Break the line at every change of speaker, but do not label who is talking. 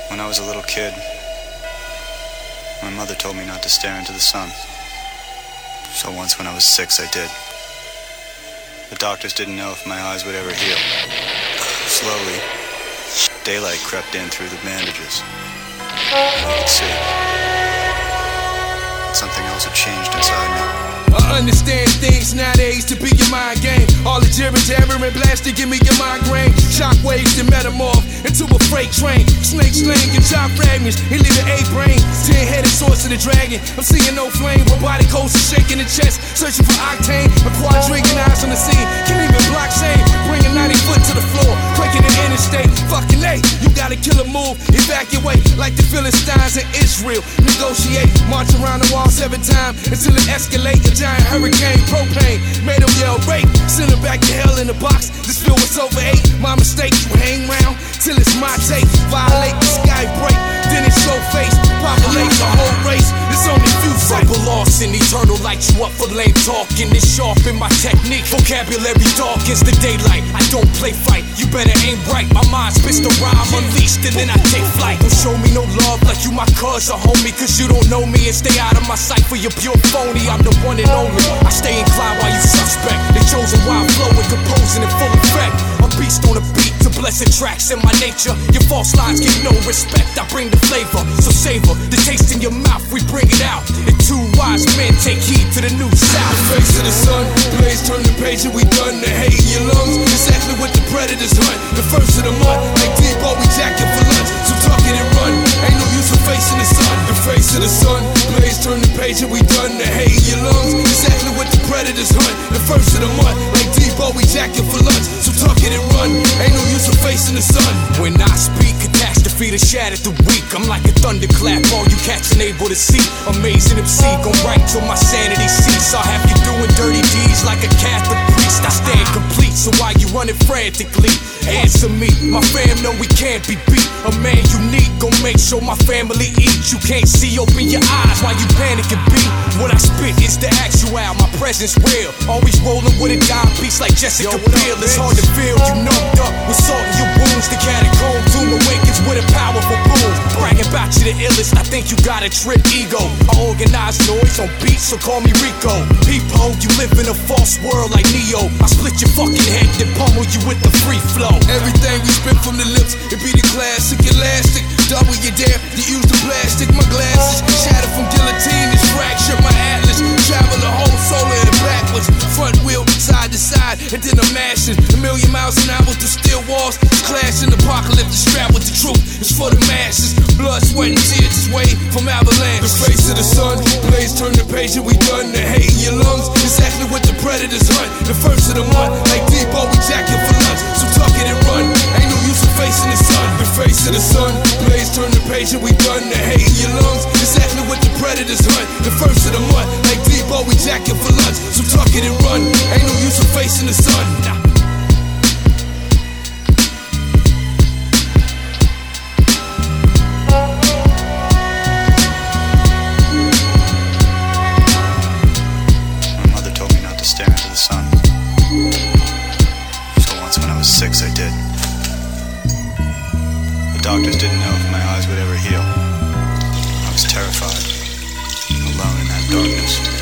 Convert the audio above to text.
When I was a little kid, my mother told me not to stare into the sun. So once when I was 6, I did. The doctors didn't know if my eyes would ever heal. Slowly, daylight crept in through the bandages. And I could see. But something else had changed inside me.
I understand things nowadays to be your mind game. All the jibber-jabber and blasting give me your migraine. Shockwaves to metamorph into a freight train. Snake slaying and chop fragments and leave an A-brain. 10-headed source of the dragon. I'm seeing no flame. Robotic hosts are shaking the chest. Searching for octane. A quadrillion eyes on the scene. Can't even block shame. Bringing 90 foot to the floor. Quaking the interstate. Fucking A. You gotta kill a move. Evacuate like the Philistines in Israel. Negotiate. March around the wall 7 times until it escalates. Giant hurricane, propane, made him yell rape. Send him back to hell in the box. This field was over 8. My mistake, you hang round till it's my take. Violate the sky break, then it's your face. Populate the whole race. It's only few cycle lost in eternal light. You up for lame talking? It's sharp in my technique. Vocabulary darkens the daylight. I don't play fight. You better aim right. My mind spits the rhyme unleashed and then I take flight. Don't show me no love like you my cuz or homie, cause you don't know me and stay out of my sight for your pure phony. I'm the one and only. I stay inclined while you suspect. They chosen while I'm flowing, composing in full effect. A beast on a beat to blessed tracks in my nature. Your false lines get no respect. I bring the flavor, so savor the taste in your mouth. We bring it out. And 2 wise men take heed to the new sound. The face of the sun, blaze turn the page and we done. The hate in your lungs, exactly what the predators hunt. The first of the month, like Depot, we jacking for lunch. So tuck it and run. Ain't no use for facing the sun. The face of the sun, blaze turn the page and we done. The hate in your lungs, exactly what the predators hunt. The first of the month, like Depot, we jacking for lunch. So tuck it and run. Ain't no use for facing the sun. When I speak, catastrophe to shatter the weak. I'm like a thunderclap, all you cats unable to see. Amazing MC, gon' right till my sanity cease. I'll have you doing dirty deeds like a Catholic priest. I stand complete, so why you running frantically? Answer me, my fam know we can't be beat. A man unique, gon' make sure my family eat. You can't see, open your eyes while you panicking beat. What I spit is the actual, my presence real. Always rolling with a dime piece like Jessica Biel. It's hard to feel, you numbed up with salt in your wounds. The catacomb tomb awakens with a powerful boom. Bragging about you the illest, I think you got a trip ego. I organize noise on beats, so call me Rico. Peepo, you live in a false world like Neo. I split your fucking head, then pummel you with the free flow. Everything we spit from the lips, it be the classic, elastic. Double your dare, you use the plastic. My glasses shatter from guillotine, this fracture my atlas. Travel the whole solar and backwards. Front wheel, side to side, and then I'm mashing 1,000,000 miles an hour through steel walls. It's clashing, apocalyptic strap with the truth. It's for the masses. Blood, sweat, and tears just wave from avalanche. The face of the sun, blaze turn the page and we done. The hate in your lungs, exactly what the predators hunt. The first of the month, like Depot, we jacking for lunch. So tuck it and run. Ain't no use for facing the sun. The face of the sun, blaze turn the page and we done. The hate in your lungs, exactly what the predators hunt. The first of the month, like Depot, we jacking for lunch. So tuck it and run. Ain't no use for facing the sun.
My mother told me not to stare into the sun. So once when I was 6, I did. The doctors didn't know if my eyes would ever heal. I was terrified, alone in that darkness.